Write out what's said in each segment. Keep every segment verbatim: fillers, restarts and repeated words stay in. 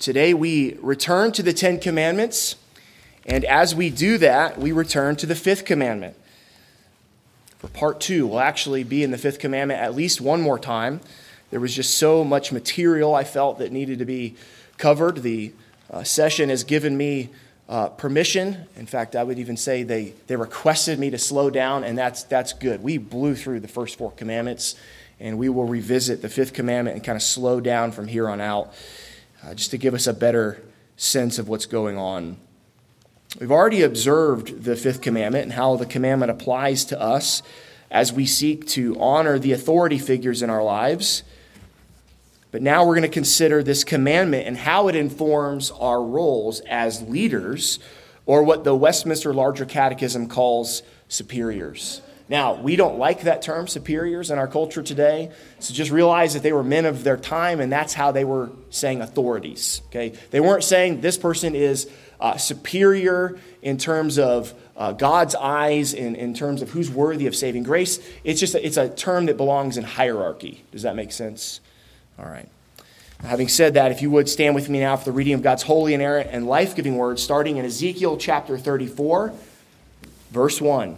Today we return to the Ten Commandments, and as we do that, we return to the Fifth Commandment. For part two, we'll actually be in the Fifth Commandment at least one more time. There was just so much material I felt that needed to be covered. The uh, session has given me uh, permission. In fact, I would even say they, they requested me to slow down, and that's that's good. We blew through the first four commandments, and we will revisit the Fifth Commandment and kind of slow down from here on out, uh, just to give us a better sense of what's going on. We've already observed the Fifth Commandment and how the commandment applies to us as we seek to honor the authority figures in our lives. But now we're going to consider this commandment and how it informs our roles as leaders, or what the Westminster Larger Catechism calls superiors. Now, we don't like that term, superiors, in our culture today. So just realize that they were men of their time, and that's how they were saying authorities. Okay, they weren't saying this person is uh, superior in terms of uh, God's eyes, in, in terms of who's worthy of saving grace. It's just a, it's a term that belongs in hierarchy. Does that make sense? All right. Now, having said that, if you would stand with me now for the reading of God's holy, inerrant, and life-giving word, starting in Ezekiel chapter thirty-four, verse one.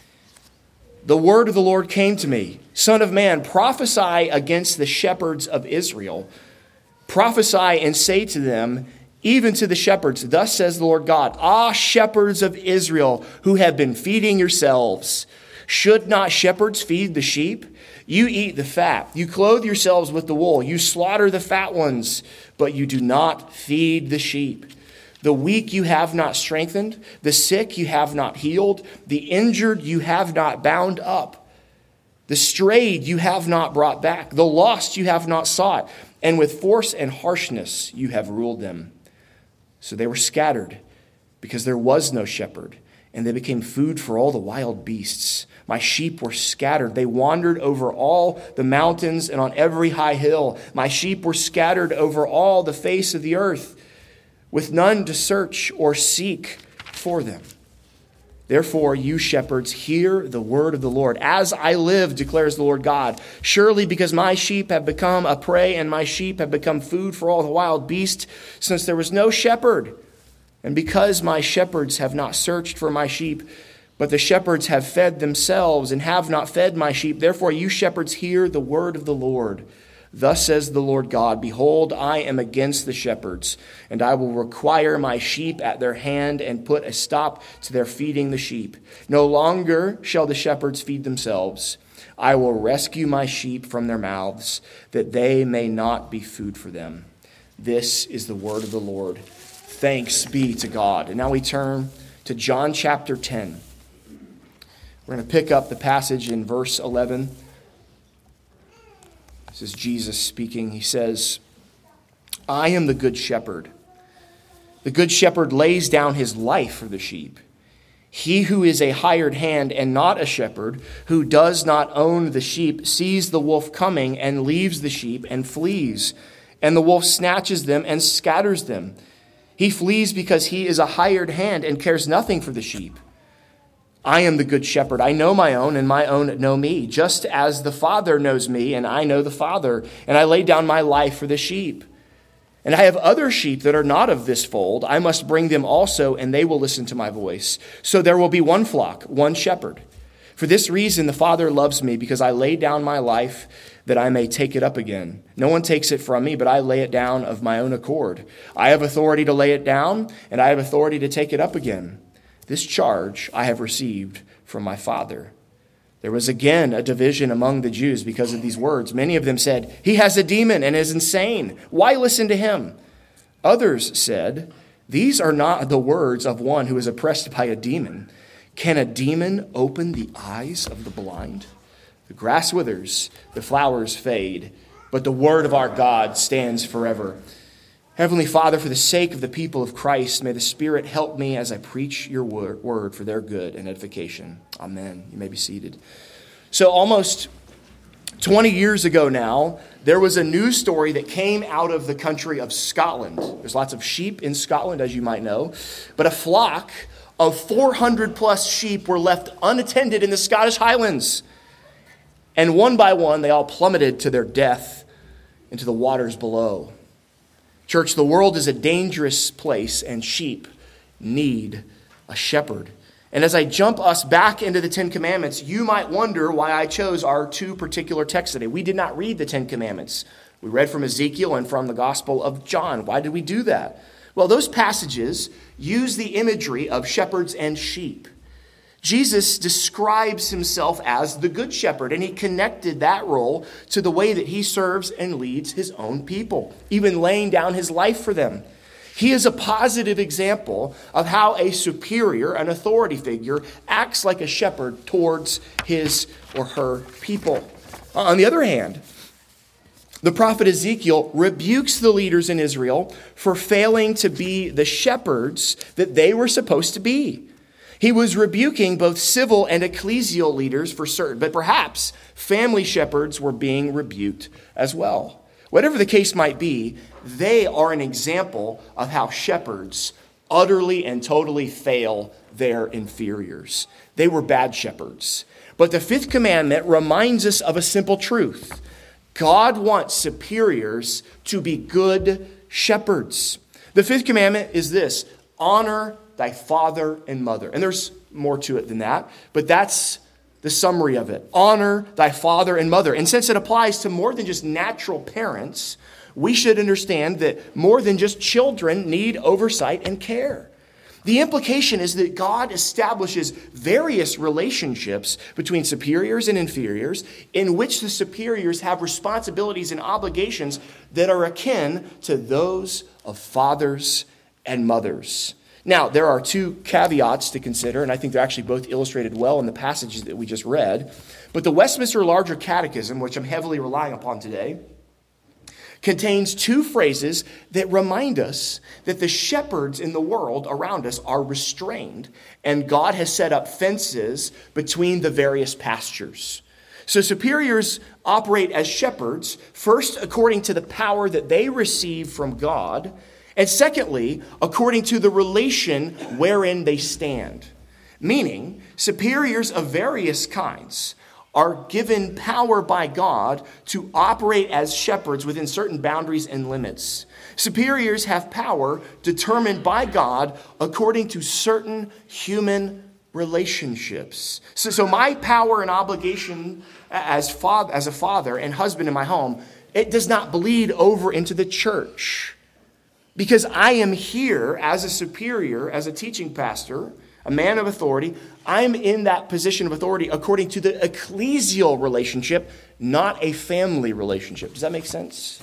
The word of the Lord came to me, Son of man, prophesy against the shepherds of Israel. Prophesy and say to them, even to the shepherds, thus says the Lord God, ah, shepherds of Israel, who have been feeding yourselves. Should not shepherds feed the sheep? You eat the fat. You clothe yourselves with the wool. You slaughter the fat ones, but you do not feed the sheep. The weak you have not strengthened, the sick you have not healed, the injured you have not bound up, the strayed you have not brought back, the lost you have not sought, and with force and harshness you have ruled them. So they were scattered because there was no shepherd, and they became food for all the wild beasts. My sheep were scattered. They wandered over all the mountains and on every high hill. My sheep were scattered over all the face of the earth, with none to search or seek for them. Therefore, you shepherds, hear the word of the Lord. As I live, declares the Lord God, surely because my sheep have become a prey and my sheep have become food for all the wild beasts, since there was no shepherd, and because my shepherds have not searched for my sheep, but the shepherds have fed themselves and have not fed my sheep, therefore you shepherds, hear the word of the Lord. Thus says the Lord God, behold, I am against the shepherds, and I will require my sheep at their hand and put a stop to their feeding the sheep. No longer shall the shepherds feed themselves. I will rescue my sheep from their mouths, that they may not be food for them. This is the word of the Lord. Thanks be to God. And now we turn to John chapter ten. We're going to pick up the passage in verse eleven. This is Jesus speaking. He says, I am the good shepherd. The good shepherd lays down his life for the sheep. He who is a hired hand and not a shepherd, who does not own the sheep, sees the wolf coming and leaves the sheep and flees. And the wolf snatches them and scatters them. He flees because he is a hired hand and cares nothing for the sheep. I am the good shepherd. I know my own, and my own know me, just as the Father knows me, and I know the Father, and I lay down my life for the sheep. And I have other sheep that are not of this fold. I must bring them also, and they will listen to my voice. So there will be one flock, one shepherd. For this reason the Father loves me, because I lay down my life that I may take it up again. No one takes it from me, but I lay it down of my own accord. I have authority to lay it down, and I have authority to take it up again. This charge I have received from my Father. There was again a division among the Jews because of these words. Many of them said, he has a demon and is insane. Why listen to him? Others said, these are not the words of one who is oppressed by a demon. Can a demon open the eyes of the blind? The grass withers, the flowers fade, but the word of our God stands forever. Heavenly Father, for the sake of the people of Christ, may the Spirit help me as I preach your word for their good and edification. Amen. You may be seated. So almost twenty years ago now, there was a news story that came out of the country of Scotland. There's lots of sheep in Scotland, as you might know, but a flock of four hundred plus sheep were left unattended in the Scottish Highlands. And one by one, they all plummeted to their death into the waters below. Church, the world is a dangerous place, and sheep need a shepherd. And as I jump us back into the Ten Commandments, you might wonder why I chose our two particular texts today. We did not read the Ten Commandments. We read from Ezekiel and from the Gospel of John. Why did we do that? Well, those passages use the imagery of shepherds and sheep. Jesus describes himself as the good shepherd, and he connected that role to the way that he serves and leads his own people, even laying down his life for them. He is a positive example of how a superior, an authority figure, acts like a shepherd towards his or her people. On the other hand, the prophet Ezekiel rebukes the leaders in Israel for failing to be the shepherds that they were supposed to be. He was rebuking both civil and ecclesial leaders for certain, but perhaps family shepherds were being rebuked as well. Whatever the case might be, they are an example of how shepherds utterly and totally fail their inferiors. They were bad shepherds. But the fifth commandment reminds us of a simple truth. God wants superiors to be good shepherds. The fifth commandment is this: honor thy father and mother. And there's more to it than that, but that's the summary of it. Honor thy father and mother. And since it applies to more than just natural parents, we should understand that more than just children need oversight and care. The implication is that God establishes various relationships between superiors and inferiors in which the superiors have responsibilities and obligations that are akin to those of fathers and mothers. Now, there are two caveats to consider, and I think they're actually both illustrated well in the passages that we just read. But the Westminster Larger Catechism, which I'm heavily relying upon today, contains two phrases that remind us that the shepherds in the world around us are restrained, and God has set up fences between the various pastures. So superiors operate as shepherds, first according to the power that they receive from God, and secondly, according to the relation wherein they stand. Meaning, superiors of various kinds are given power by God to operate as shepherds within certain boundaries and limits. Superiors have power determined by God according to certain human relationships. So, so my power and obligation as, father, as a father and husband in my home, it does not bleed over into the church. Because I am here as a superior, as a teaching pastor, a man of authority. I'm in that position of authority according to the ecclesial relationship, not a family relationship. Does that make sense?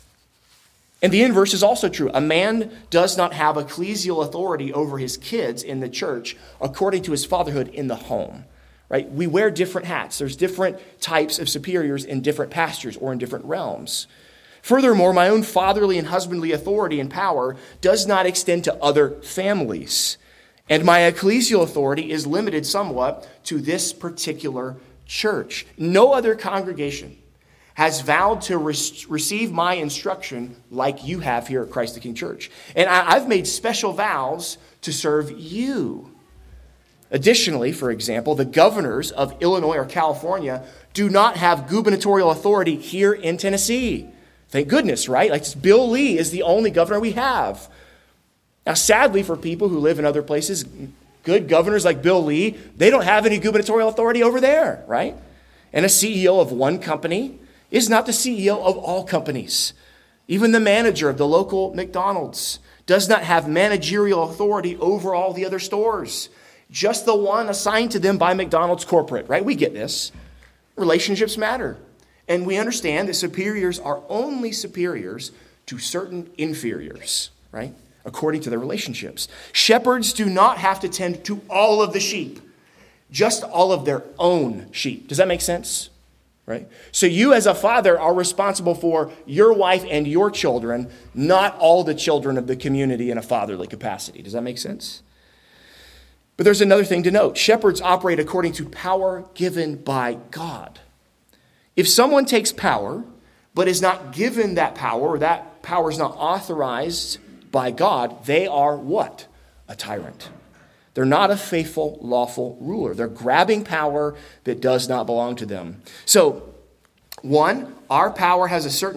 And the inverse is also true. A man does not have ecclesial authority over his kids in the church according to his fatherhood in the home. Right? We wear different hats. There's different types of superiors in different pastures or in different realms. Furthermore, my own fatherly and husbandly authority and power does not extend to other families. And my ecclesial authority is limited somewhat to this particular church. No other congregation has vowed to re- receive my instruction like you have here at Christ the King Church. And I, I've made special vows to serve you. Additionally, for example, the governors of Illinois or California do not have gubernatorial authority here in Tennessee. Thank goodness, right? Like Bill Lee is the only governor we have. Now, sadly, for people who live in other places, good governors like Bill Lee, they don't have any gubernatorial authority over there, right? And a C E O of one company is not the C E O of all companies. Even the manager of the local McDonald's does not have managerial authority over all the other stores. Just the one assigned to them by McDonald's corporate, right? We get this. Relationships matter. And we understand that superiors are only superiors to certain inferiors, right? According to their relationships. Shepherds do not have to tend to all of the sheep, just all of their own sheep. Does that make sense? Right? So you as a father are responsible for your wife and your children, not all the children of the community in a fatherly capacity. Does that make sense? But there's another thing to note. Shepherds operate according to power given by God. If someone takes power, but is not given that power, or that power is not authorized by God, they are what? A tyrant. They're not a faithful, lawful ruler. They're grabbing power that does not belong to them. So, one, our power has a certain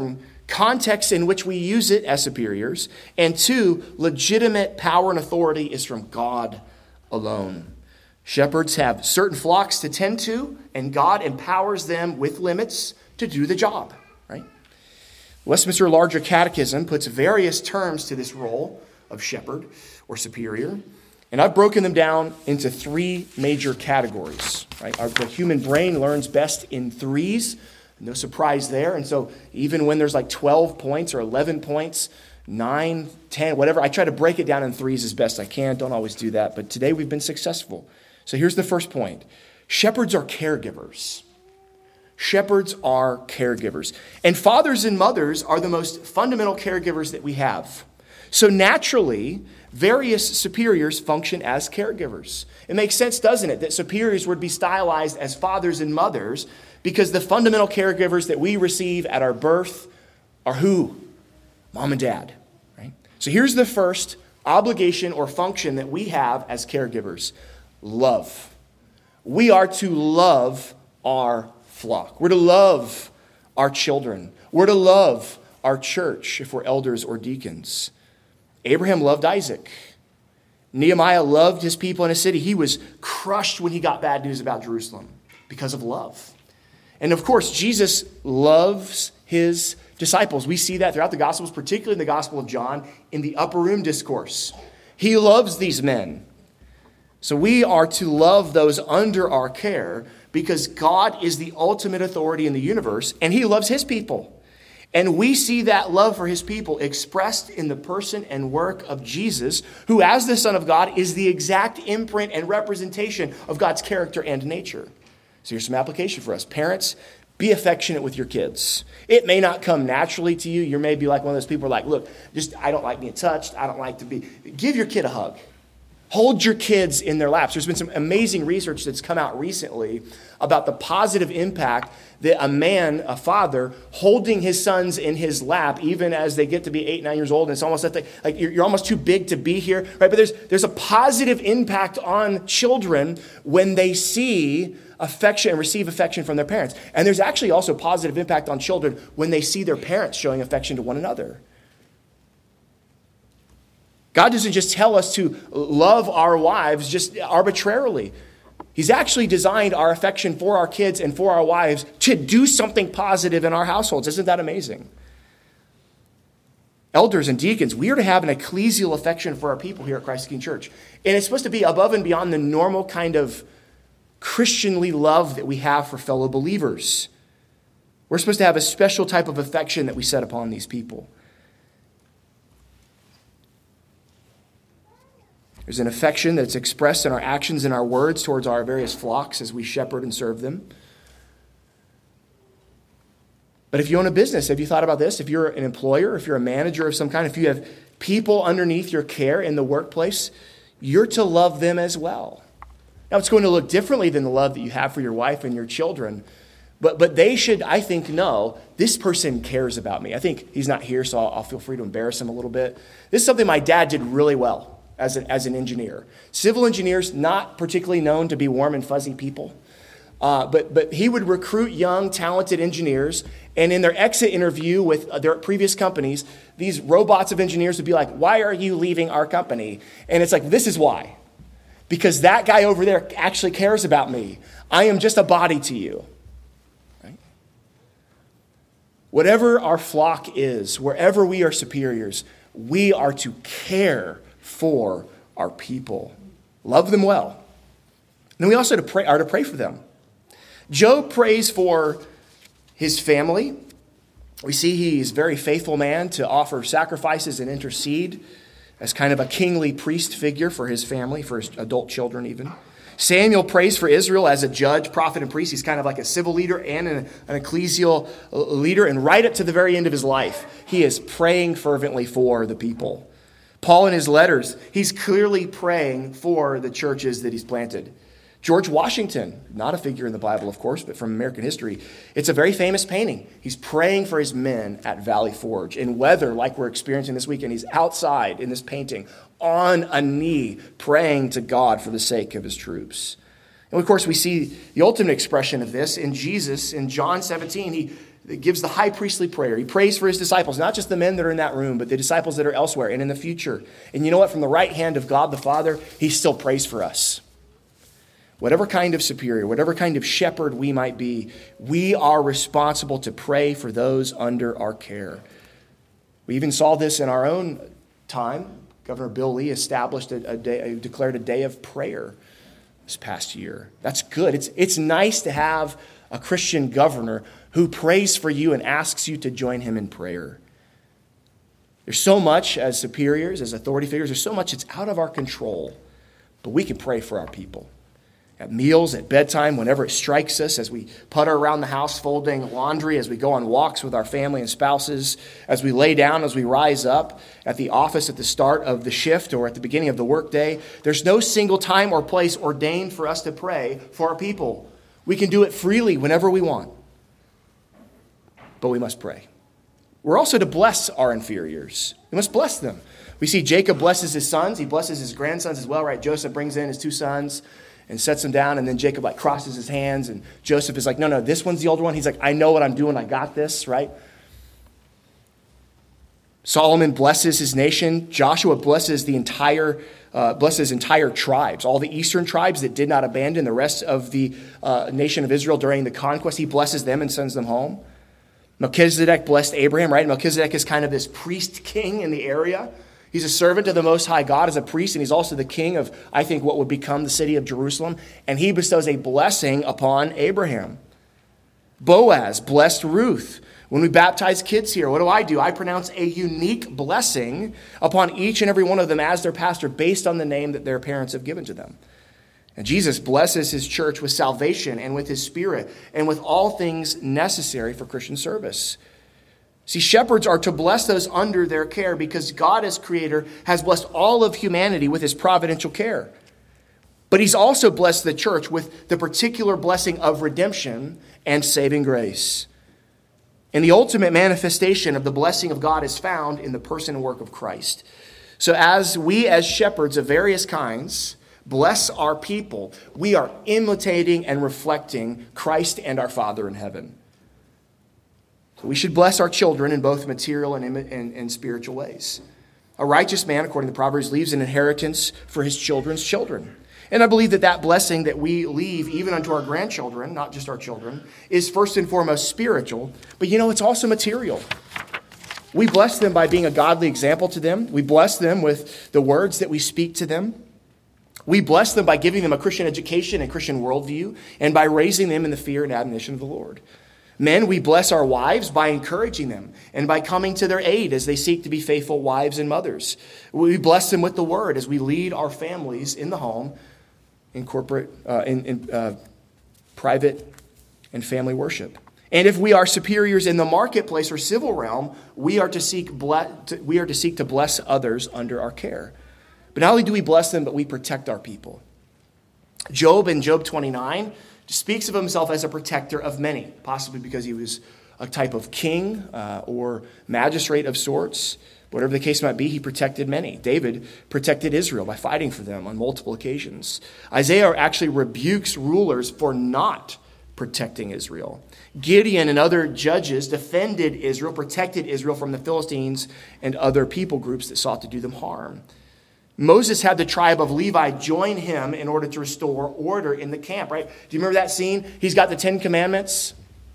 context in which we use it as superiors, and two, legitimate power and authority is from God alone. Shepherds have certain flocks to tend to, and God empowers them with limits to do the job, right? Westminster Larger Catechism puts various terms to this role of shepherd or superior, and I've broken them down into three major categories, right? Our, the human brain learns best in threes. No surprise there. And so even when there's like twelve points or eleven points, nine, ten, whatever, I try to break it down in threes as best I can. Don't always do that. But today we've been successful. So here's the first point. Shepherds are caregivers. Shepherds are caregivers. And fathers and mothers are the most fundamental caregivers that we have. So naturally, various superiors function as caregivers. It makes sense, doesn't it, that superiors would be stylized as fathers and mothers, because the fundamental caregivers that we receive at our birth are who? Mom and dad, right? So here's the first obligation or function that we have as caregivers. Love. We are to love our flock. We're to love our children. We're to love our church if we're elders or deacons. Abraham loved Isaac. Nehemiah loved his people in his city. He was crushed when he got bad news about Jerusalem because of love. And of course, Jesus loves his disciples. We see that throughout the Gospels, particularly in the Gospel of John, in the upper room discourse. He loves these men. So we are to love those under our care because God is the ultimate authority in the universe and he loves his people. And we see that love for his people expressed in the person and work of Jesus, who as the Son of God is the exact imprint and representation of God's character and nature. So here's some application for us. Parents, be affectionate with your kids. It may not come naturally to you. You may be like one of those people who are like, look, just I don't like being touched. I don't like to be. Give your kid a hug. Hold your kids in their laps. There's been some amazing research that's come out recently about the positive impact that a man, a father, holding his sons in his lap, even as they get to be eight, nine years old, and it's almost like, like you're, you're almost too big to be here, right? But there's there's a positive impact on children when they see affection and receive affection from their parents. And there's actually also positive impact on children when they see their parents showing affection to one another. God doesn't just tell us to love our wives just arbitrarily. He's actually designed our affection for our kids and for our wives to do something positive in our households. Isn't that amazing? Elders and deacons, we are to have an ecclesial affection for our people here at Christ King Church. And it's supposed to be above and beyond the normal kind of Christianly love that we have for fellow believers. We're supposed to have a special type of affection that we set upon these people. There's an affection that's expressed in our actions and our words towards our various flocks as we shepherd and serve them. But if you own a business, have you thought about this? If you're an employer, if you're a manager of some kind, if you have people underneath your care in the workplace, you're to love them as well. Now, it's going to look differently than the love that you have for your wife and your children, but but they should, I think, know this person cares about me. I think he's not here, so I'll, I'll feel free to embarrass him a little bit. This is something my dad did really well as an, as an engineer. Civil engineers, not particularly known to be warm and fuzzy people, uh, but, but he would recruit young, talented engineers, and in their exit interview with their previous companies, these robots of engineers would be like, why are you leaving our company? And it's like, this is why. Because that guy over there actually cares about me. I am just a body to you. Right? Whatever our flock is, wherever we are superiors, we are to care for our people. Love them well. And then we also to pray, are to pray for them. Job prays for his family. We see he's a very faithful man to offer sacrifices and intercede as kind of a kingly priest figure for his family, for his adult children even. Samuel prays for Israel as a judge, prophet, and priest. He's kind of like a civil leader and an, an ecclesial leader. And right up to the very end of his life, he is praying fervently for the people. Paul in his letters, he's clearly praying for the churches that he's planted. George Washington, not a figure in the Bible, of course, but from American history, it's a very famous painting. He's praying for his men at Valley Forge. In weather like we're experiencing this weekend, he's outside in this painting, on a knee, praying to God for the sake of his troops. And of course, we see the ultimate expression of this in Jesus. In John seventeen, he gives the high priestly prayer. He prays for his disciples, not just the men that are in that room, but the disciples that are elsewhere and in the future. And you know what? From the right hand of God the Father, he still prays for us. Whatever kind of superior, whatever kind of shepherd we might be, we are responsible to pray for those under our care. We even saw this in our own time. Governor Bill Lee established a, a day, declared a day of prayer this past year. That's good. It's, it's nice to have a Christian governor who prays for you and asks you to join him in prayer. There's so much as superiors, as authority figures, there's so much that's out of our control, but we can pray for our people. At meals, at bedtime, whenever it strikes us, as we putter around the house folding laundry, as we go on walks with our family and spouses, as we lay down, as we rise up, at the office at the start of the shift or at the beginning of the workday, there's no single time or place ordained for us to pray for our people. We can do it freely whenever we want, but we must pray. We're also to bless our inferiors. We must bless them. We see Jacob blesses his sons. He blesses his grandsons as well, right? Joseph brings in his two sons and sets them down, and then Jacob like crosses his hands, and Joseph is like, no, no, this one's the older one. He's like, I know what I'm doing. I got this, right? Solomon blesses his nation. Joshua blesses the entire, uh, blesses entire tribes, all the eastern tribes that did not abandon the rest of the uh, nation of Israel during the conquest. He blesses them and sends them home. Melchizedek blessed Abraham, right? Melchizedek is kind of this priest king in the area. He's a servant of the Most High God as a priest, and he's also the king of, I think, what would become the city of Jerusalem. And he bestows a blessing upon Abraham. Boaz blessed Ruth. When we baptize kids here, what do I do? I pronounce a unique blessing upon each and every one of them as their pastor based on the name that their parents have given to them. And Jesus blesses his church with salvation and with his spirit and with all things necessary for Christian service. See, shepherds are to bless those under their care because God as creator has blessed all of humanity with his providential care. But he's also blessed the church with the particular blessing of redemption and saving grace. And the ultimate manifestation of the blessing of God is found in the person and work of Christ. So as we as shepherds of various kinds bless our people, we are imitating and reflecting Christ and our Father in heaven. So we should bless our children in both material and, and, and spiritual ways. A righteous man, according to Proverbs, leaves an inheritance for his children's children. And I believe that that blessing that we leave even unto our grandchildren, not just our children, is first and foremost spiritual. But you know, it's also material. We bless them by being a godly example to them. We bless them with the words that we speak to them. We bless them by giving them a Christian education and Christian worldview and by raising them in the fear and admonition of the Lord. Men, we bless our wives by encouraging them and by coming to their aid as they seek to be faithful wives and mothers. We bless them with the word as we lead our families in the home, in corporate, uh, in, in uh, private and family worship. And if we are superiors in the marketplace or civil realm, we are to seek ble- to, we are to seek to bless others under our care. But not only do we bless them, but we protect our people. Job in Job twenty-nine speaks of himself as a protector of many, possibly because he was a type of king uh, or magistrate of sorts. Whatever the case might be, he protected many. David protected Israel by fighting for them on multiple occasions. Isaiah actually rebukes rulers for not protecting Israel. Gideon and other judges defended Israel, protected Israel from the Philistines and other people groups that sought to do them harm. Moses had the tribe of Levi join him in order to restore order in the camp, right? Do you remember that scene? He's got the Ten Commandments,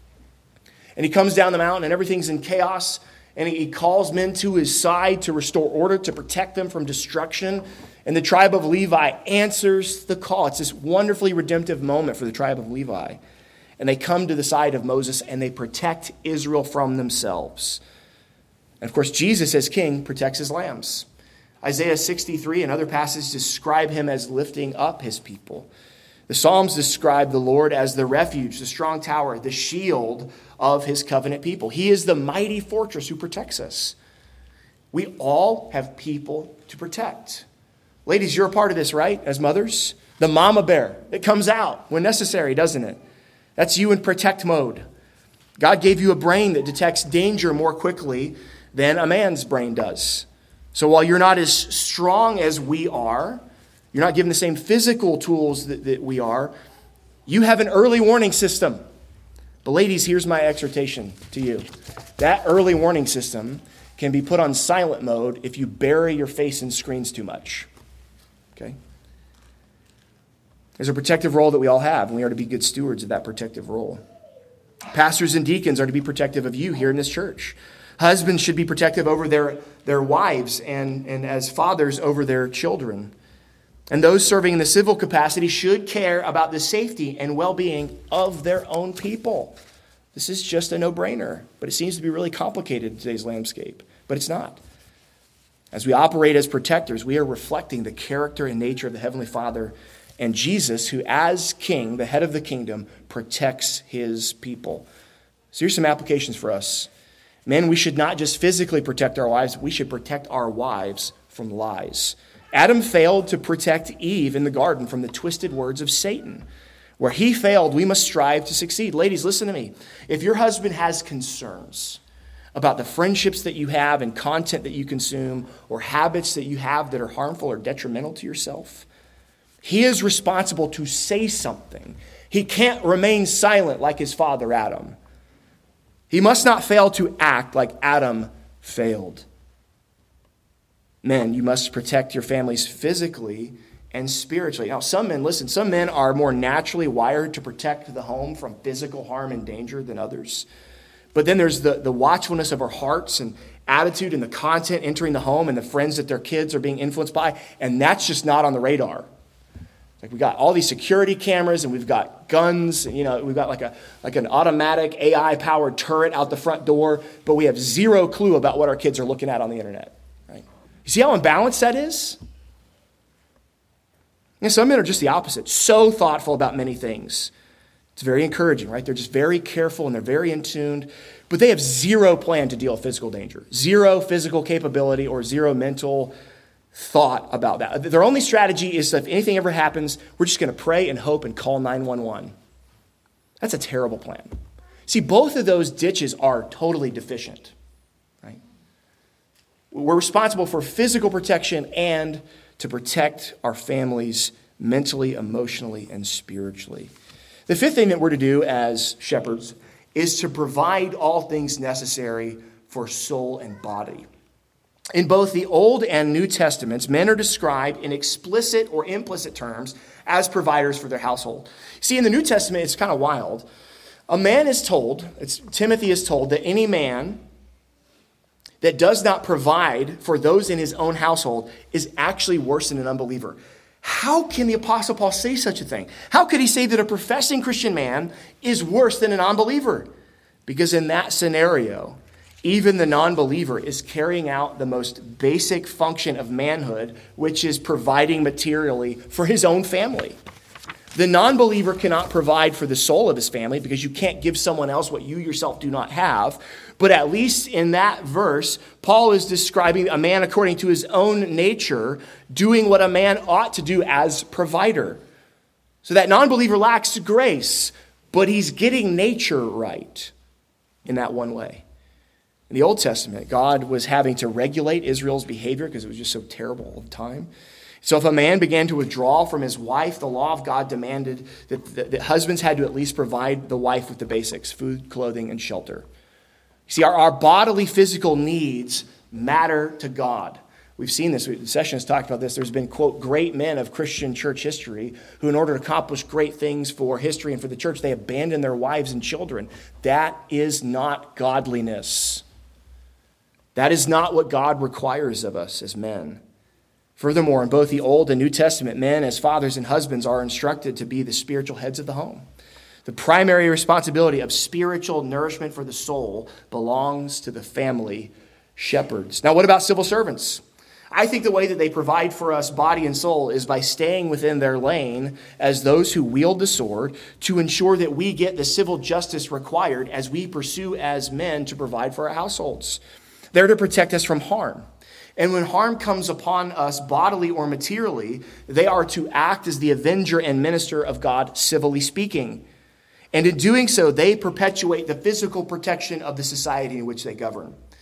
and he comes down the mountain, and everything's in chaos, and he calls men to his side to restore order, to protect them from destruction. And the tribe of Levi answers the call. It's this wonderfully redemptive moment for the tribe of Levi. And they come to the side of Moses, and they protect Israel from themselves. And of course, Jesus as king protects his lambs. Isaiah sixty-three and other passages describe him as lifting up his people. The Psalms describe the Lord as the refuge, the strong tower, the shield of his covenant people. He is the mighty fortress who protects us. We all have people to protect. Ladies, you're a part of this, right? As mothers, the mama bear, it comes out when necessary, doesn't it? That's you in protect mode. God gave you a brain that detects danger more quickly than a man's brain does. So while you're not as strong as we are, you're not given the same physical tools that, that we are, you have an early warning system. But ladies, here's my exhortation to you. That early warning system can be put on silent mode if you bury your face in screens too much. Okay? There's a protective role that we all have, and we are to be good stewards of that protective role. Pastors and deacons are to be protective of you here in this church. Husbands should be protective over their, their wives, and, and as fathers over their children. And those serving in the civil capacity should care about the safety and well-being of their own people. This is just a no-brainer, but it seems to be really complicated in today's landscape. But it's not. As we operate as protectors, we are reflecting the character and nature of the Heavenly Father and Jesus, who as king, the head of the kingdom, protects his people. So here's some applications for us. Men, we should not just physically protect our wives, we should protect our wives from lies. Adam failed to protect Eve in the garden from the twisted words of Satan. Where he failed, we must strive to succeed. Ladies, listen to me. If your husband has concerns about the friendships that you have and content that you consume or habits that you have that are harmful or detrimental to yourself, he is responsible to say something. He can't remain silent like his father Adam. He must not fail to act like Adam failed. Men, you must protect your families physically and spiritually. Now, some men, listen, some men are more naturally wired to protect the home from physical harm and danger than others. But then there's the, the watchfulness of our hearts and attitude and the content entering the home and the friends that their kids are being influenced by, and that's just not on the radar. Like we got all these security cameras and we've got guns, you know, we've got like a like an automatic A I-powered turret out the front door, but we have zero clue about what our kids are looking at on the internet. Right? You see how imbalanced that is? And some men are just the opposite, so thoughtful about many things. It's very encouraging, right? They're just very careful and they're very in tune, but they have zero plan to deal with physical danger, zero physical capability or zero mental thought about that. Their only strategy is that if anything ever happens, we're just going to pray and hope and call nine one one. That's a terrible plan. See, both of those ditches are totally deficient, right? We're responsible for physical protection and to protect our families mentally, emotionally, and spiritually. The fifth thing that we're to do as shepherds is to provide all things necessary for soul and body. In both the Old and New Testaments, men are described in explicit or implicit terms as providers for their household. See, in the New Testament, it's kind of wild. A man is told, it's, Timothy is told, that any man that does not provide for those in his own household is actually worse than an unbeliever. How can the Apostle Paul say such a thing? How could he say that a professing Christian man is worse than an unbeliever? Because in that scenario, even the non-believer is carrying out the most basic function of manhood, which is providing materially for his own family. The non-believer cannot provide for the soul of his family because you can't give someone else what you yourself do not have. But at least in that verse, Paul is describing a man according to his own nature doing what a man ought to do as provider. So that non-believer lacks grace, but he's getting nature right in that one way. In the Old Testament, God was having to regulate Israel's behavior because it was just so terrible all the time. So if a man began to withdraw from his wife, the law of God demanded that, that, that husbands had to at least provide the wife with the basics, food, clothing, and shelter. You see, our, our bodily physical needs matter to God. We've seen this. The session has talked about this. There's been, quote, great men of Christian church history who, in order to accomplish great things for history and for the church, they abandoned their wives and children. That is not godliness. That is not what God requires of us as men. Furthermore, in both the Old and New Testament, men as fathers and husbands are instructed to be the spiritual heads of the home. The primary responsibility of spiritual nourishment for the soul belongs to the family shepherds. Now, what about civil servants? I think the way that they provide for us body and soul is by staying within their lane as those who wield the sword to ensure that we get the civil justice required as we pursue as men to provide for our households. They're to protect us from harm. And when harm comes upon us bodily or materially, they are to act as the avenger and minister of God, civilly speaking. And in doing so, they perpetuate the physical protection of the society in which they govern.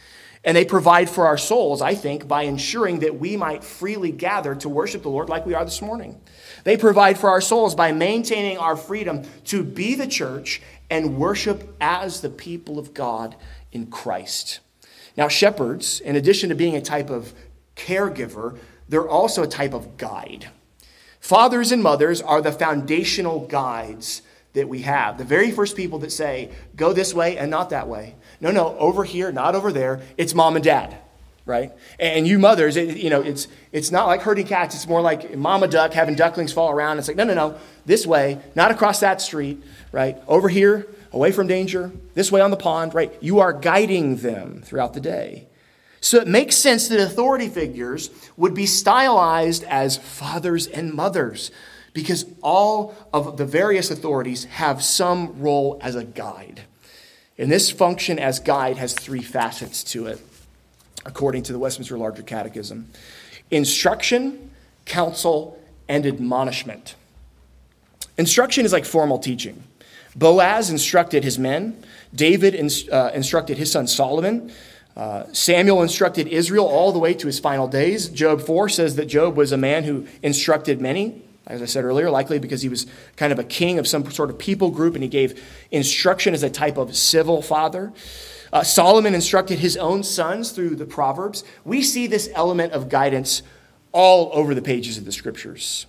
And they provide for our souls, I think, by ensuring that we might freely gather to worship the Lord like we are this morning. They provide for our souls by maintaining our freedom to be the church and worship as the people of God in Christ. Now, shepherds, in addition to being a type of caregiver, they're also a type of guide. Fathers and mothers are the foundational guides that we have. The very first people that say, go this way and not that way. No, no, over here, not over there. It's mom and dad, right? And you mothers, it, you know, it's it's not like herding cats. It's more like mama duck having ducklings fall around. It's like, no, no, no, this way, not across that street, right? Over here, away from danger, this way on the pond, right? You are guiding them throughout the day. So it makes sense that authority figures would be stylized as fathers and mothers, because all of the various authorities have some role as a guide. And this function as guide has three facets to it, according to the Westminster Larger Catechism: instruction, counsel, and admonishment. Instruction is like formal teaching. Boaz instructed his men. David uh, instructed his son Solomon. Uh, Samuel instructed Israel all the way to his final days. Job four says that Job was a man who instructed many, as I said earlier, likely because he was kind of a king of some sort of people group, and he gave instruction as a type of civil father. Uh, Solomon instructed his own sons through the Proverbs. We see this element of guidance all over the pages of the Scriptures.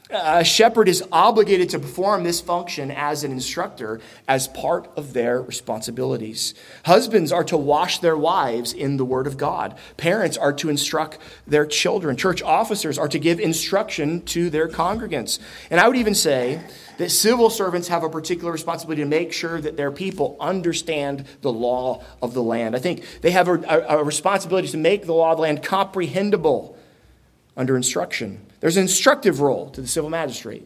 A shepherd is obligated to perform this function as an instructor as part of their responsibilities. Husbands are to wash their wives in the Word of God. Parents are to instruct their children. Church officers are to give instruction to their congregants. And I would even say that civil servants have a particular responsibility to make sure that their people understand the law of the land. I think they have a, a, a responsibility to make the law of the land comprehensible under instruction. There's an instructive role to the civil magistrate.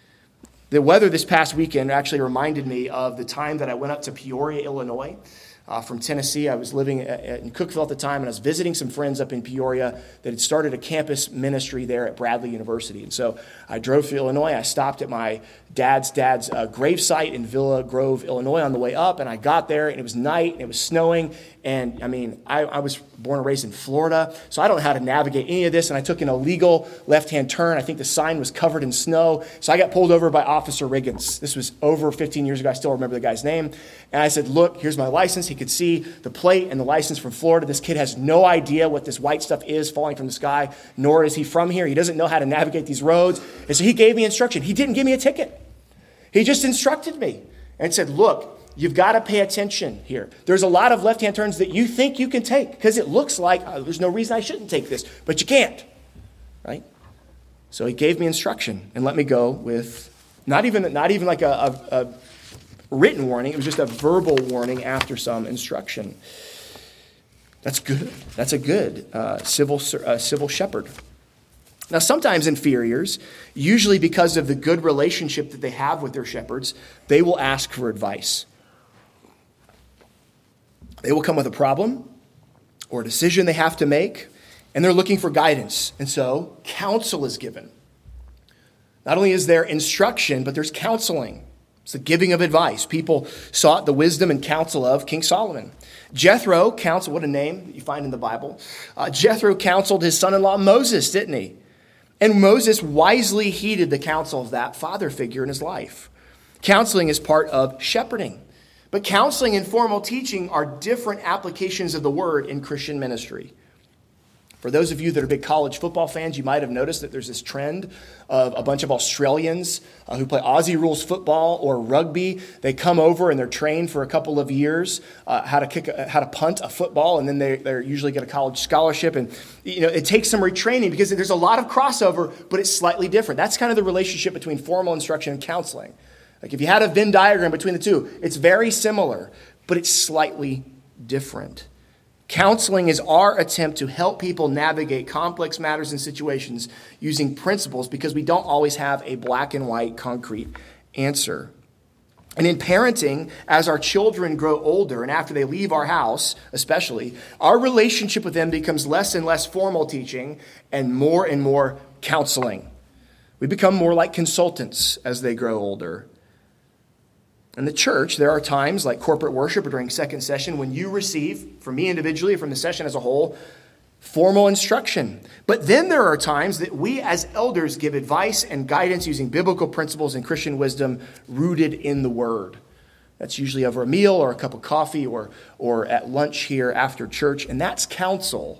The weather this past weekend actually reminded me of the time that I went up to Peoria, Illinois, uh, from Tennessee. I was living in Cookeville at the time, and I was visiting some friends up in Peoria that had started a campus ministry there at Bradley University. And so I drove to Illinois. I stopped at my dad's dad's uh, gravesite in Villa Grove, Illinois on the way up, and I got there, and it was night, and it was snowing. And, I mean, I, I was born and raised in Florida, so I don't know how to navigate any of this, and I took an illegal left-hand turn. I think the sign was covered in snow, so I got pulled over by Officer Riggins. This was over fifteen years ago. I still remember the guy's name. And I said, look, here's my license. He could see the plate and the license from Florida. This kid has no idea what this white stuff is falling from the sky, nor is he from here. He doesn't know how to navigate these roads. And so he gave me instruction. He didn't give me a ticket. He just instructed me and said, look, you've got to pay attention here. There's a lot of left-hand turns that you think you can take because it looks like oh, there's no reason I shouldn't take this, but you can't, right? So he gave me instruction and let me go with not even not even like a, a, a written warning. It was just a verbal warning after some instruction. That's good. That's a good uh, civil uh, civil shepherd. Now, sometimes inferiors, usually because of the good relationship that they have with their shepherds, they will ask for advice. They will come with a problem or a decision they have to make, and they're looking for guidance. And so counsel is given. Not only is there instruction, but there's counseling. It's the giving of advice. People sought the wisdom and counsel of King Solomon. Jethro counseled, what a name that you find in the Bible. Uh, Jethro counseled his son-in-law Moses, didn't he? And Moses wisely heeded the counsel of that father figure in his life. Counseling is part of shepherding. But counseling and formal teaching are different applications of the word in Christian ministry. For those of you that are big college football fans, you might have noticed that there's this trend of a bunch of Australians uh, who play Aussie rules football or rugby. They come over and they're trained for a couple of years uh, how to kick, a, how to punt a football, and then they they usually get a college scholarship. And you know it takes some retraining because there's a lot of crossover, but it's slightly different. That's kind of the relationship between formal instruction and counseling. Like if you had a Venn diagram between the two, it's very similar, but it's slightly different. Counseling is our attempt to help people navigate complex matters and situations using principles because we don't always have a black and white concrete answer. And in parenting, as our children grow older and after they leave our house, especially, our relationship with them becomes less and less formal teaching and more and more counseling. We become more like consultants as they grow older. In the church, there are times like corporate worship or during second session when you receive, from me individually or from the session as a whole, formal instruction. But then there are times that we as elders give advice and guidance using biblical principles and Christian wisdom rooted in the Word. That's usually over a meal or a cup of coffee or, or at lunch here after church, and that's counsel.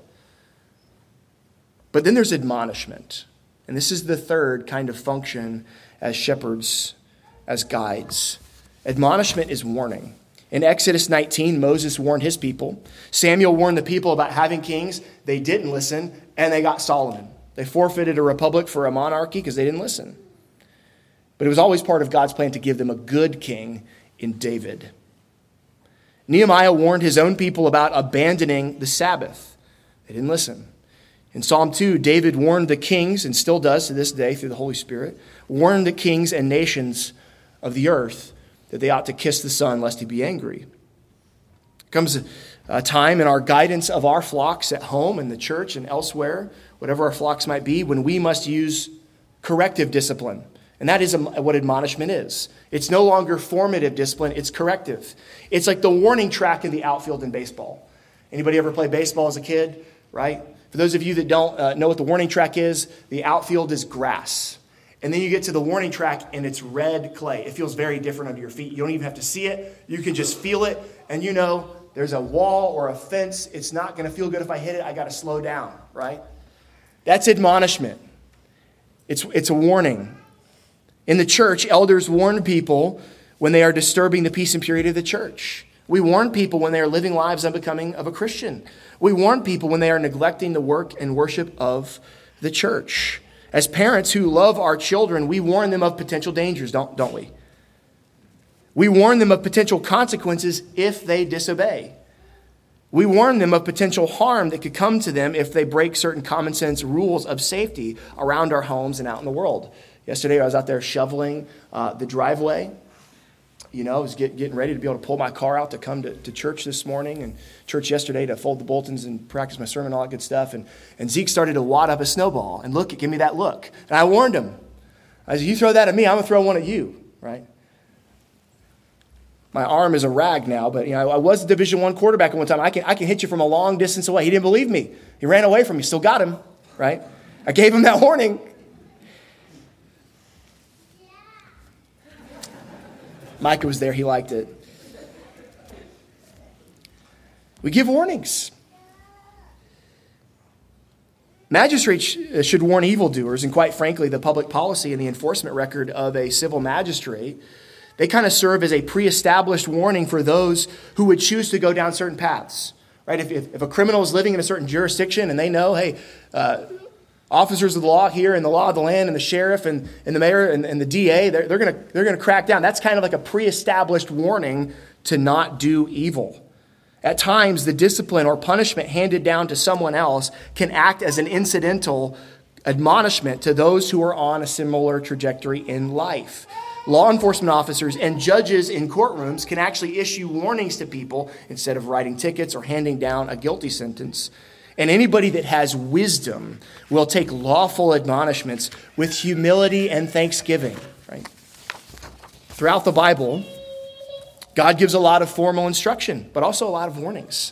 But then there's admonishment. And this is the third kind of function as shepherds, as guides. Admonishment is warning. In Exodus nineteen, Moses warned his people. Samuel warned the people about having kings. They didn't listen, and they got Solomon. They forfeited a republic for a monarchy because they didn't listen. But it was always part of God's plan to give them a good king in David. Nehemiah warned his own people about abandoning the Sabbath. They didn't listen. In Psalm two, David warned the kings, and still does to this day through the Holy Spirit, warned the kings and nations of the earth that they ought to kiss the Son lest he be angry. There comes a, a time in our guidance of our flocks at home, in the church, and elsewhere, whatever our flocks might be, when we must use corrective discipline. And that is what admonishment is. It's no longer formative discipline, it's corrective. It's like the warning track in the outfield in baseball. Anybody ever play baseball as a kid, right? For those of you that don't uh, know what the warning track is, the outfield is grass. And then you get to the warning track and it's red clay. It feels very different under your feet. You don't even have to see it. You can just feel it. And you know there's a wall or a fence. It's not going to feel good if I hit it. I got to slow down, right? That's admonishment. It's, it's a warning. In the church, elders warn people when they are disturbing the peace and purity of the church. We warn people when they are living lives unbecoming of a Christian. We warn people when they are neglecting the work and worship of the church. As parents who love our children, we warn them of potential dangers, don't, don't we? We warn them of potential consequences if they disobey. We warn them of potential harm that could come to them if they break certain common sense rules of safety around our homes and out in the world. Yesterday, I was out there shoveling uh, the driveway. You know, I was get, getting ready to be able to pull my car out to come to, to church this morning and church yesterday to fold the bulletins and practice my sermon, all that good stuff. And, and Zeke started to wad up a snowball and look, give me that look. And I warned him. I said, you throw that at me, I'm going to throw one at you, right? My arm is a rag now, but you know, I was a Division One quarterback at one time. I can, I can hit you from a long distance away. He didn't believe me. He ran away from me, still got him, right? I gave him that warning. Micah was there. He liked it. We give warnings. Magistrates should warn evildoers, and quite frankly, the public policy and the enforcement record of a civil magistrate, they kind of serve as a pre-established warning for those who would choose to go down certain paths. Right? If, if, if a criminal is living in a certain jurisdiction and they know, hey, uh, officers of the law here and the law of the land and the sheriff and, and the mayor and, and the D A, they're, they're going they're gonna crack down. That's kind of like a pre-established warning to not do evil. At times, the discipline or punishment handed down to someone else can act as an incidental admonishment to those who are on a similar trajectory in life. Law enforcement officers and judges in courtrooms can actually issue warnings to people instead of writing tickets or handing down a guilty sentence. And anybody that has wisdom will take lawful admonishments with humility and thanksgiving, right? Throughout the Bible, God gives a lot of formal instruction, but also a lot of warnings.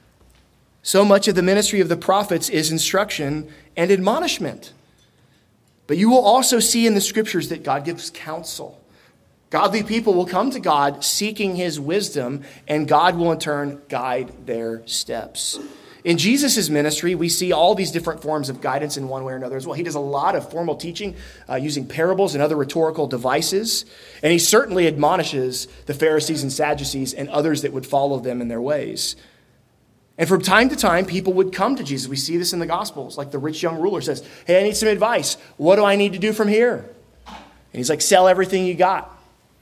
So much of the ministry of the prophets is instruction and admonishment. But you will also see in the scriptures that God gives counsel. Godly people will come to God seeking his wisdom, and God will in turn guide their steps. In Jesus' ministry, we see all these different forms of guidance in one way or another as well. He does a lot of formal teaching uh, using parables and other rhetorical devices. And he certainly admonishes the Pharisees and Sadducees and others that would follow them in their ways. And from time to time, people would come to Jesus. We see this in the Gospels. Like the rich young ruler says, hey, I need some advice. What do I need to do from here? And he's like, sell everything you got.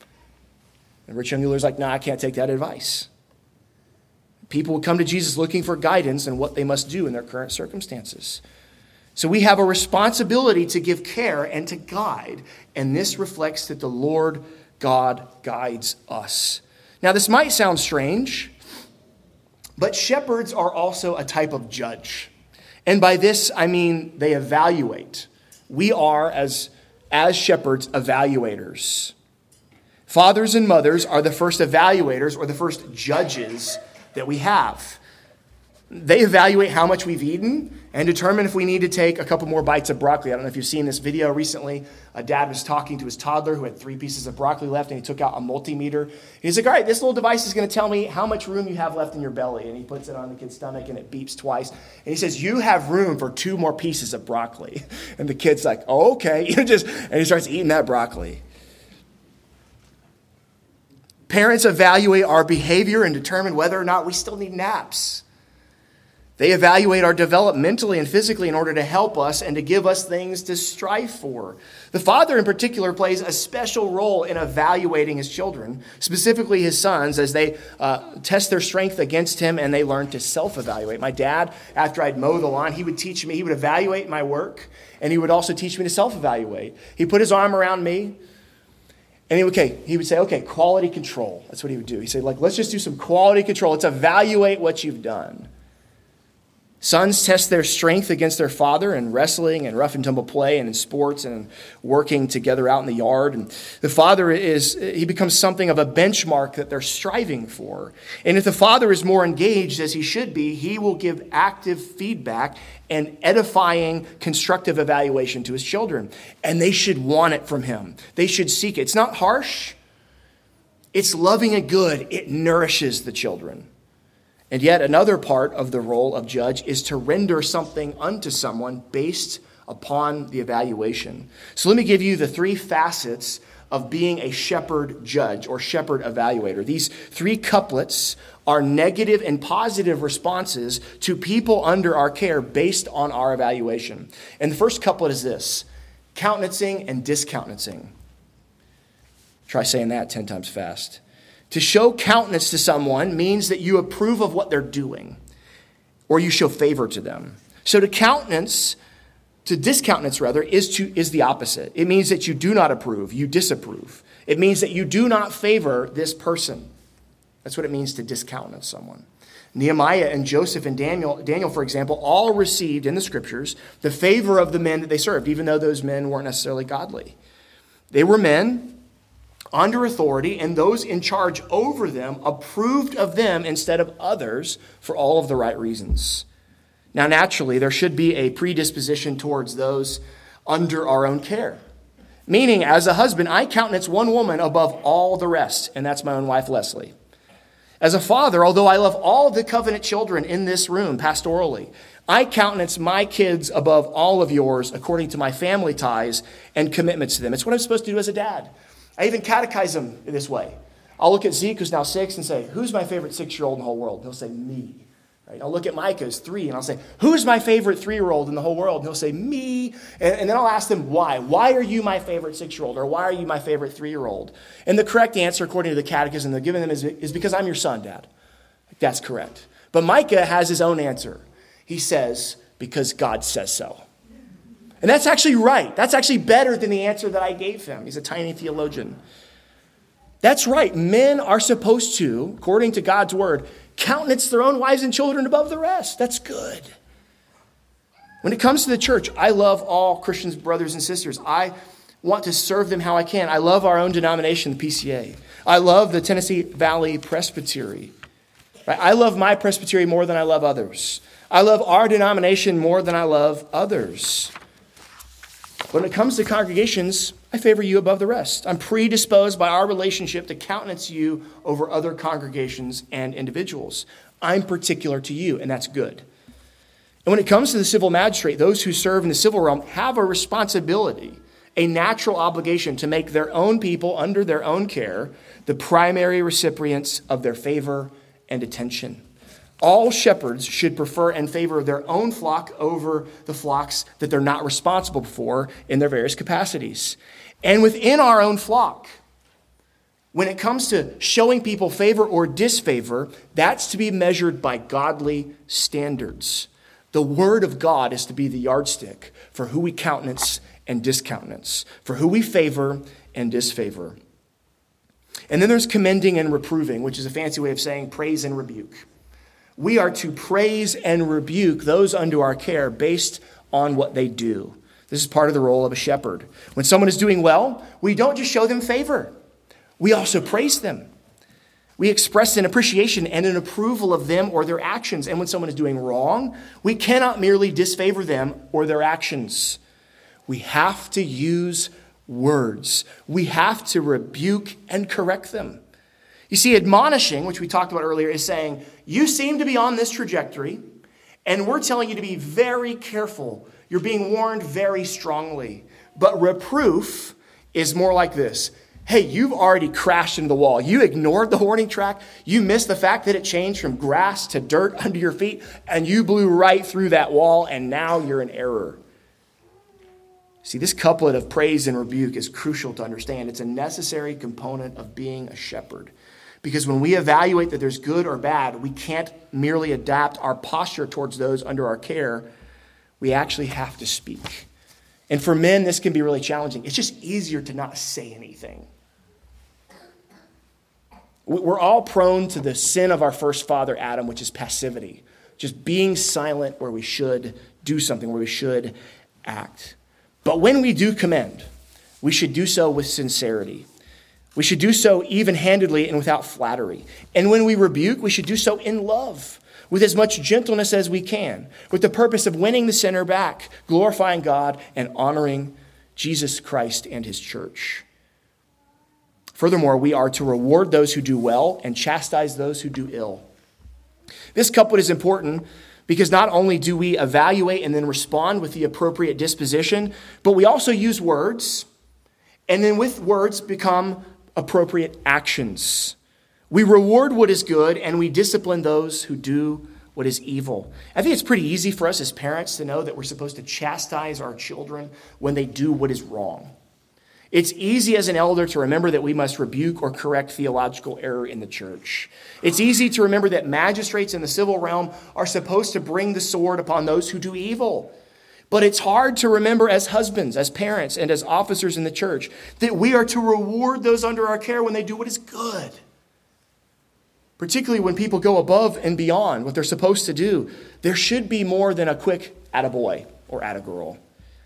And the rich young ruler's like, nah, I can't take that advice. People would come to Jesus looking for guidance on what they must do in their current circumstances. So we have a responsibility to give care and to guide. And this reflects that the Lord God guides us. Now, this might sound strange, but shepherds are also a type of judge. And by this, I mean they evaluate. We are, as, as shepherds, evaluators. Fathers and mothers are the first evaluators or the first judges that we have. They evaluate how much we've eaten and determine if we need to take a couple more bites of broccoli. I don't know if you've seen this video recently. A dad was talking to his toddler who had three pieces of broccoli left, and he took out a multimeter. He's like, all right, this little device is going to tell me how much room you have left in your belly. And he puts it on the kid's stomach, and it beeps twice. And he says, you have room for two more pieces of broccoli. And the kid's like, oh, okay. just, and he starts eating that broccoli. Parents evaluate our behavior and determine whether or not we still need naps. They evaluate our development mentally and physically in order to help us and to give us things to strive for. The father in particular plays a special role in evaluating his children, specifically his sons, as they uh, test their strength against him and they learn to self-evaluate. My dad, after I'd mow the lawn, he would teach me, he would evaluate my work, and he would also teach me to self-evaluate. He put his arm around me, and he would, okay, he would say, okay, quality control. That's what he would do. He'd say, like, let's just do some quality control. Let's evaluate what you've done. Sons test their strength against their father in wrestling and rough and tumble play and in sports and working together out in the yard. And the father is, he becomes something of a benchmark that they're striving for. And if the father is more engaged as he should be, he will give active feedback and edifying, constructive evaluation to his children. And they should want it from him. They should seek it. It's not harsh. It's loving and good. It nourishes the children. And yet another part of the role of judge is to render something unto someone based upon the evaluation. So let me give you the three facets of being a shepherd judge or shepherd evaluator. These three couplets are negative and positive responses to people under our care based on our evaluation. And the first couplet is this: countenancing and discountenancing. Try saying that ten times fast. To show countenance to someone means that you approve of what they're doing, or you show favor to them. So to countenance, to discountenance rather, is to is the opposite. It means that you do not approve, you disapprove. It means that you do not favor this person. That's what it means to discountenance someone. Nehemiah and Joseph and Daniel, Daniel, for example, all received in the scriptures the favor of the men that they served, even though those men weren't necessarily godly. They were men under authority, and those in charge over them approved of them instead of others for all of the right reasons. Now, naturally, there should be a predisposition towards those under our own care. Meaning, as a husband, I countenance one woman above all the rest, and that's my own wife, Leslie. As a father, although I love all the covenant children in this room pastorally, I countenance my kids above all of yours according to my family ties and commitments to them. It's what I'm supposed to do as a dad. I even catechize them this way. I'll look at Zeke, who's now six, and say, who's my favorite six-year-old in the whole world? And he'll say, me. Right? I'll look at Micah, who's three, and I'll say, who's my favorite three-year-old in the whole world? And he'll say, me. And, and then I'll ask them, why? Why are you my favorite six-year-old? Or why are you my favorite three-year-old? And the correct answer, according to the catechism they're giving them, is, is because I'm your son, Dad. That's correct. But Micah has his own answer. He says, because God says so. And that's actually right. That's actually better than the answer that I gave him. He's a tiny theologian. That's right. Men are supposed to, according to God's word, countenance their own wives and children above the rest. That's good. When it comes to the church, I love all Christians, brothers and sisters. I want to serve them how I can. I love our own denomination, the P C A. I love the Tennessee Valley Presbytery. I love my presbytery more than I love others. I love our denomination more than I love others. When it comes to congregations, I favor you above the rest. I'm predisposed by our relationship to countenance you over other congregations and individuals. I'm particular to you, and that's good. And when it comes to the civil magistrate, those who serve in the civil realm have a responsibility, a natural obligation to make their own people under their own care the primary recipients of their favor and attention. All shepherds should prefer and favor their own flock over the flocks that they're not responsible for in their various capacities. And within our own flock, when it comes to showing people favor or disfavor, that's to be measured by godly standards. The word of God is to be the yardstick for who we countenance and discountenance, for who we favor and disfavor. And then there's commending and reproving, which is a fancy way of saying praise and rebuke. We are to praise and rebuke those under our care based on what they do. This is part of the role of a shepherd. When someone is doing well, we don't just show them favor. We also praise them. We express an appreciation and an approval of them or their actions. And when someone is doing wrong, we cannot merely disfavor them or their actions. We have to use words. We have to rebuke and correct them. You see, admonishing, which we talked about earlier, is saying, you seem to be on this trajectory, and we're telling you to be very careful. You're being warned very strongly. But reproof is more like this. Hey, you've already crashed into the wall. You ignored the warning track. You missed the fact that it changed from grass to dirt under your feet, and you blew right through that wall, and now you're in error. See, this couplet of praise and rebuke is crucial to understand. It's a necessary component of being a shepherd. Because when we evaluate that there's good or bad, we can't merely adapt our posture towards those under our care. We actually have to speak. And for men, this can be really challenging. It's just easier to not say anything. We're all prone to the sin of our first father, Adam, which is passivity. Just being silent where we should do something, where we should act. But when we do commend, we should do so with sincerity. We should do so even-handedly and without flattery. And when we rebuke, we should do so in love, with as much gentleness as we can, with the purpose of winning the sinner back, glorifying God, and honoring Jesus Christ and his church. Furthermore, we are to reward those who do well and chastise those who do ill. This couplet is important because not only do we evaluate and then respond with the appropriate disposition, but we also use words, and then with words become appropriate actions. We reward what is good, and we discipline those who do what is evil. I think it's pretty easy for us as parents to know that we're supposed to chastise our children when they do what is wrong. It's easy as an elder to remember that we must rebuke or correct theological error in the church. It's easy to remember that magistrates in the civil realm are supposed to bring the sword upon those who do evil. But it's hard to remember as husbands, as parents, and as officers in the church that we are to reward those under our care when they do what is good. Particularly when people go above and beyond what they're supposed to do. There should be more than a quick attaboy or attagirl.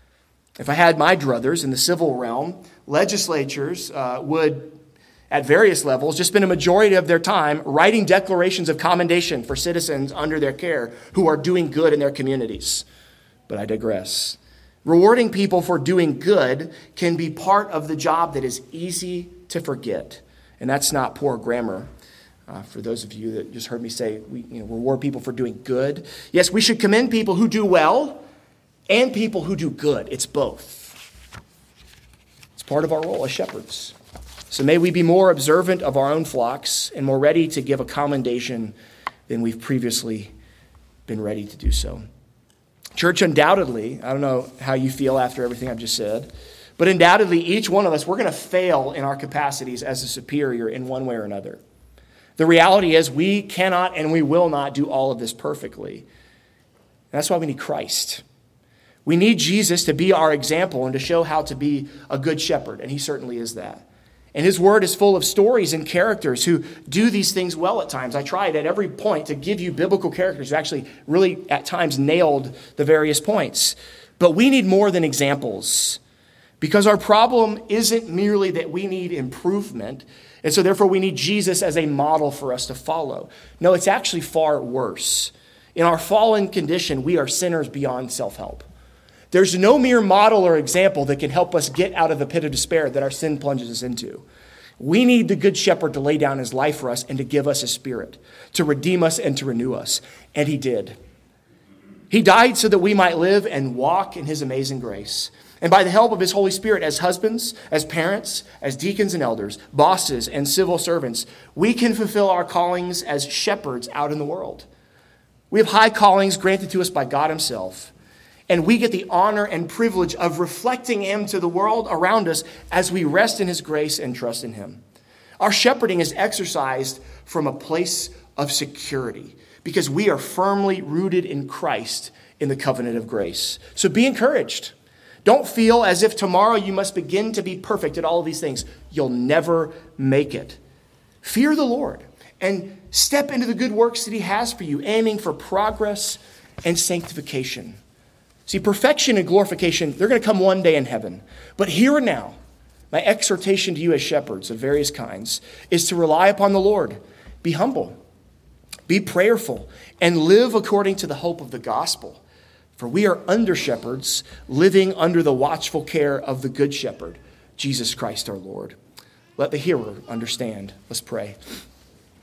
If I had my druthers in the civil realm, legislatures uh, would, at various levels, just spend a majority of their time writing declarations of commendation for citizens under their care who are doing good in their communities. But I digress. Rewarding people for doing good can be part of the job that is easy to forget. And that's not poor grammar. Uh, for those of you that just heard me say, we you know, reward people for doing good. Yes, we should commend people who do well and people who do good. It's both. It's part of our role as shepherds. So may we be more observant of our own flocks and more ready to give a commendation than we've previously been ready to do so. Church, undoubtedly, I don't know how you feel after everything I've just said, but undoubtedly each one of us, we're going to fail in our capacities as a superior in one way or another. The reality is we cannot and we will not do all of this perfectly. And that's why we need Christ. We need Jesus to be our example and to show how to be a good shepherd, and he certainly is that. And his word is full of stories and characters who do these things well at times. I tried at every point to give you biblical characters who actually really at times nailed the various points. But we need more than examples, because our problem isn't merely that we need improvement, and so therefore we need Jesus as a model for us to follow. No, it's actually far worse. In our fallen condition, we are sinners beyond self-help. There's no mere model or example that can help us get out of the pit of despair that our sin plunges us into. We need the good shepherd to lay down his life for us and to give us his spirit, to redeem us and to renew us. And he did. He died so that we might live and walk in his amazing grace. And by the help of his Holy Spirit, as husbands, as parents, as deacons and elders, bosses and civil servants, we can fulfill our callings as shepherds out in the world. We have high callings granted to us by God himself. And we get the honor and privilege of reflecting him to the world around us as we rest in his grace and trust in him. Our shepherding is exercised from a place of security because we are firmly rooted in Christ in the covenant of grace. So be encouraged. Don't feel as if tomorrow you must begin to be perfect at all of these things. You'll never make it. Fear the Lord and step into the good works that he has for you, aiming for progress and sanctification. See, perfection and glorification, they're going to come one day in heaven. But here and now, My exhortation to you as shepherds of various kinds is to rely upon the Lord. Be humble, be prayerful, and live according to the hope of the gospel. For we are under shepherds, living under the watchful care of the good shepherd, Jesus Christ our Lord. Let the hearer understand. Let's pray.